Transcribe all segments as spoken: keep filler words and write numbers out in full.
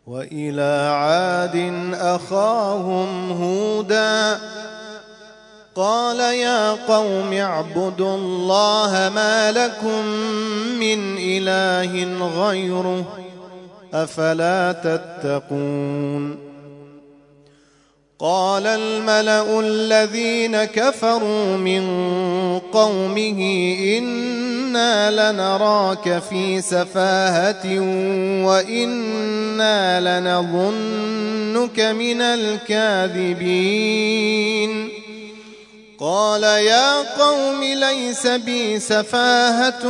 وإلى عاد أخاهم هودا قال يا قوم اعبدوا الله ما لكم من إله غيره أفلا تتقون قال الملأ الذين كفروا من قومه إنا لنراك في سفاهة وإنا لنظنك من الكاذبين قال يا قوم ليس بي سفاهة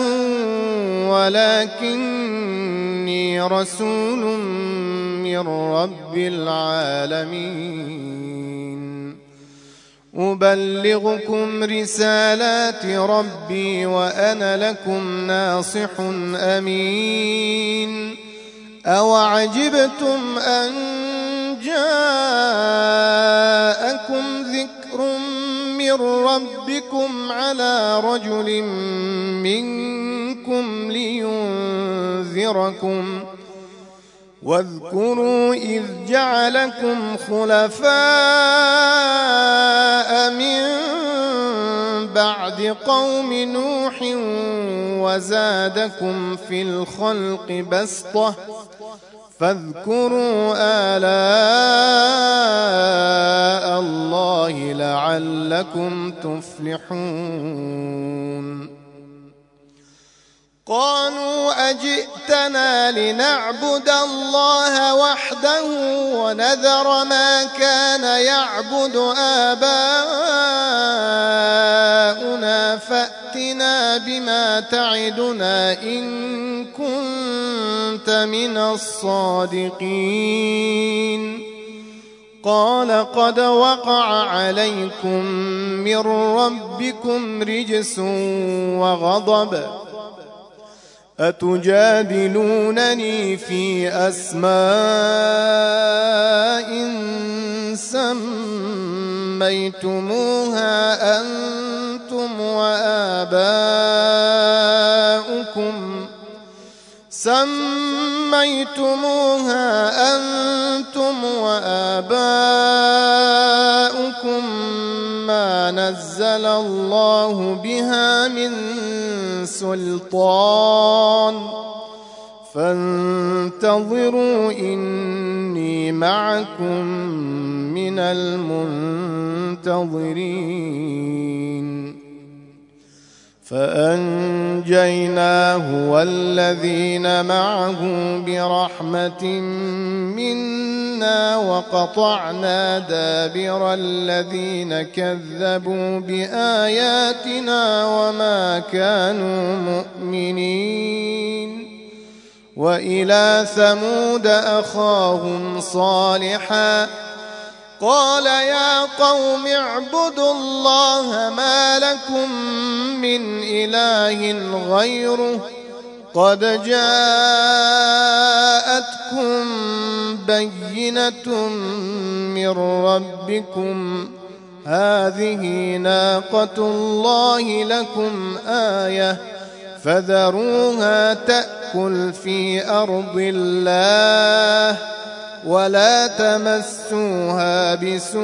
ولكني رسول من رب العالمين أبلغكم رسالات ربي وأنا لكم ناصح أمين أوعجبتم أن جاءكم ذكر من ربكم على رجل منكم لينذركم واذكروا إذ جعلكم خلفاء من بعد قوم نوح وزادكم في الخلق بسطة فاذكروا آلاء الله لعلكم تفلحون قالوا أجئتنا لنعبد الله وحده ونذر ما كان يعبد آباؤنا فأتنا بما تعدنا إن كنت من الصادقين قال قد وقع عليكم من ربكم رجس وغضب أتجادلونني في أسماء سميتموها أنتم وآباؤكم سميتموها أنتم وآباؤكم ما نزل الله بها من سلطان فانتظروا إني معكم من المنتظرين فأنجيناه والذين معه برحمة منا وقطعنا دابر الذين كذبوا بآياتنا وما كانوا مؤمنين وإلى ثمود أخاهم صالحا قال يا قوم اعبدوا الله ما لكم من إله غيره قد جاءتكم بينة من ربكم هذه ناقة الله لكم آية فذروها تأكل في أرض الله ولا تمسوها بسوء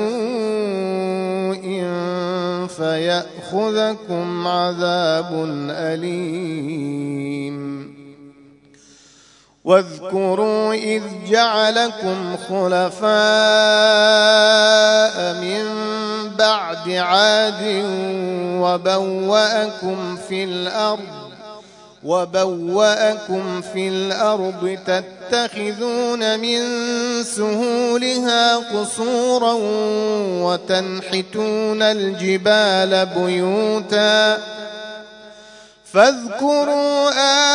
فيأخذكم عذاب أليم واذكروا إذ جعلكم خلفاء من بعد عاد وبوأكم في الأرض وبوأكم في الأرض تتخذون من سهولها قصورا وتنحتون الجبال بيوتا فاذكروا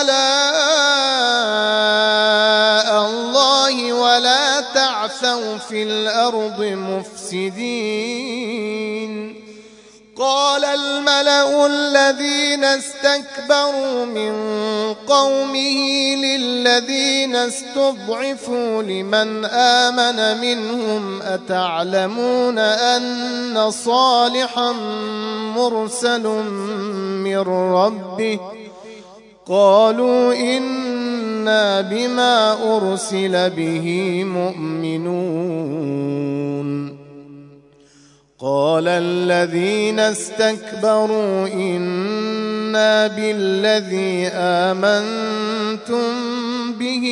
آلاء الله ولا تعثوا في الأرض مفسدين قال الملأ الذين استكبروا من قومه للذين استضعفوا لمن آمن منهم أتعلمون أن صالحا مرسل من ربه قالوا إنا إنا بما أرسل به مؤمنون قال الذين استكبروا إنا بالذي آمنتم به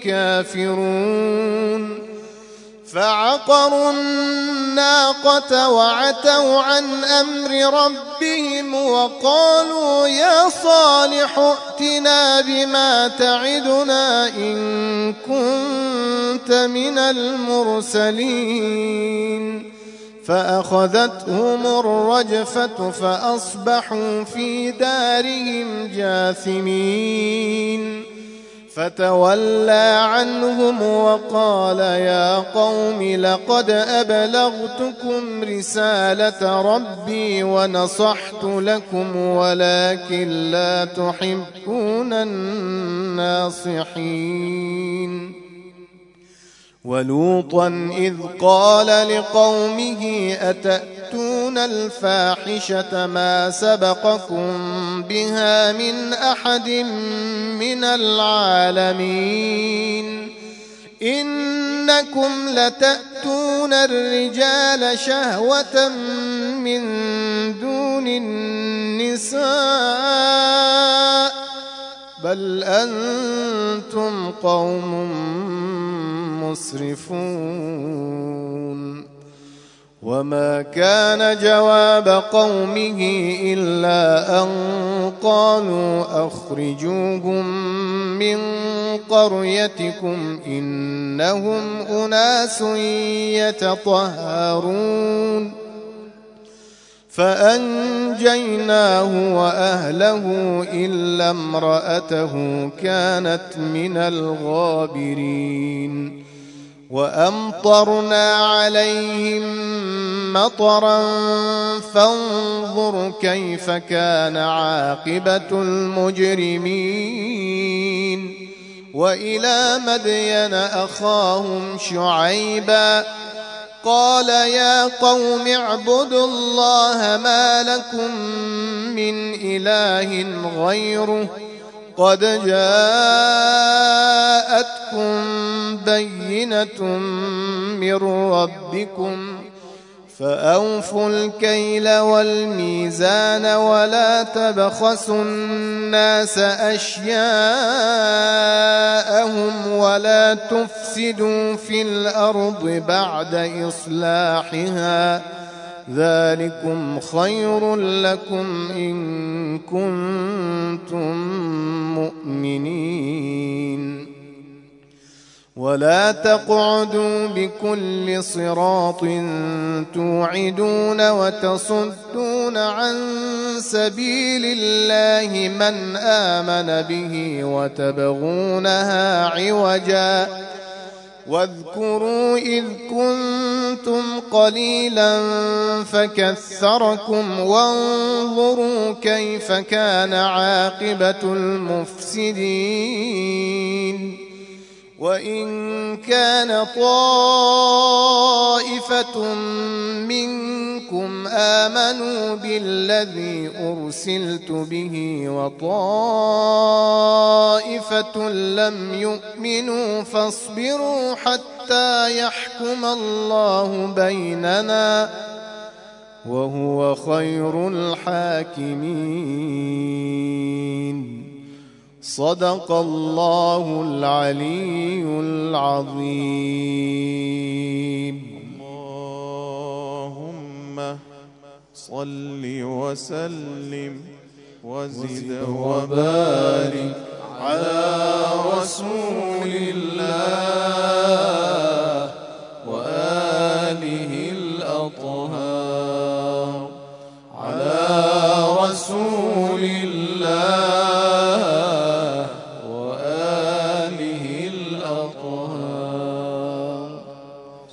كافرون فعقروا الناقة وعتوا عن أمر ربهم وقالوا يا صالح ائتنا بما تعدنا إن كنت من المرسلين فأخذتهم الرجفة فأصبحوا في دارهم جاثمين فتولى عنهم وقال يا قوم لقد أبلغتكم رسالة ربي ونصحت لكم ولكن لا تحبون الناصحين ولوطا إذ قال لقومه أتأتون الفاحشة ما سبقكم بها من أحد من العالمين إنكم لتأتون الرجال شهوة من دون النساء بل أنتم قوم مسرفون وما كان جواب قومه إلا أن قالوا أخرجوهم من قريتكم إنهم أناس يتطهرون فأنجيناه وأهله إلا امرأته كانت من الغابرين وأمطرنا عليهم مطرا فانظر كيف كان عاقبة المجرمين وإلى مدين أخاهم شعيبا قال يا قوم اعبدوا الله ما لكم من إله غيره قد جاءتكم بينة من ربكم فأوفوا الكيل والميزان ولا تبخسوا الناس أشياءهم ولا تفسدوا في الأرض بعد إصلاحها ذلكم خير لكم إن كنتم مؤمنين ولا تقعدوا بكل صراط توعدون وتصدون عن سبيل الله من آمن به وتبغونها عوجا واذكروا إذ كنتم قليلا فكثركم وانظروا كيف كان عاقبة المفسدين وإن كان طائفة منكم آمنوا بالذي أرسلت به وطائفة لم يؤمنوا فاصبروا حتى يحكم الله بيننا وهو خير الحاكمين صدق الله العلي العظيم. اللهم صل وسلم وزد وبارك على رسول الله وآله الأطهار على رسول الله